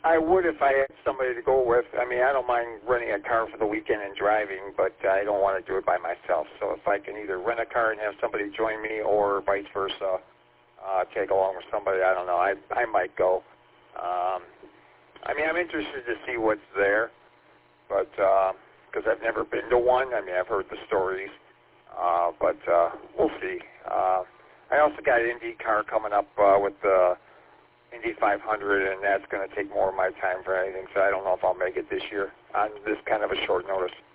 I would if I had somebody to go with. I mean, I don't mind renting a car for the weekend and driving, but I don't want to do it by myself. So if I can either rent a car and have somebody join me or vice versa, take along with somebody, I don't know. I might go. I mean, I'm interested to see what's there, but because I've never been to one. I mean, I've heard the stories, but we'll see. I also got an IndyCar coming up with the Indy 500, and that's going to take more of my time for anything, so I don't know if I'll make it this year on this kind of a short notice.